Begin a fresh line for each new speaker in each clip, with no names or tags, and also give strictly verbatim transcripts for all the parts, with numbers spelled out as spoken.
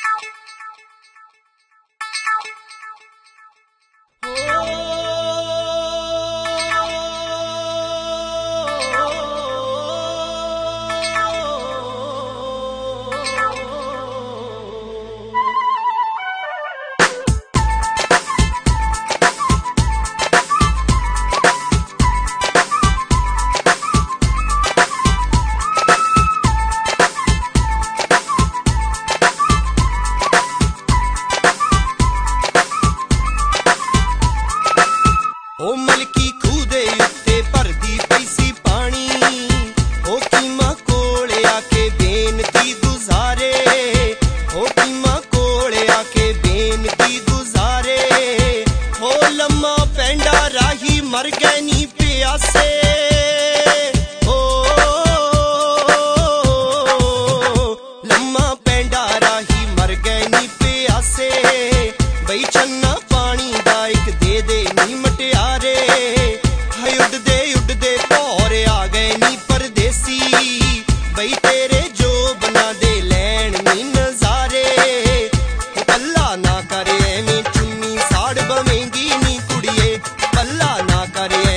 ओ Melchi खूह दे उत्ते भरदी पई सी पानी, ओ कीमा कोले आके बेनती गुजारे, ओ कीमा कोले आके बेनती गुजारे। ओ लम्मा पैंडा राही मर गए नी प्यासे, ओ लम्मा पैंडा राही मर गए नी प्यासे। बई छन्ना पानी दा इक दे दे नी मटियारे, हाय उड़दे उड़दे भौर आ गए नी परदेसी। बई तेरे जो बना दे लैन नी नजारे, पल्ला ना करे एवें चुन्नी साड़ बवेंगी नी कुड़िए, पल्ला ना करे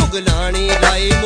ਗਲਾਣੇ ਲਾਏ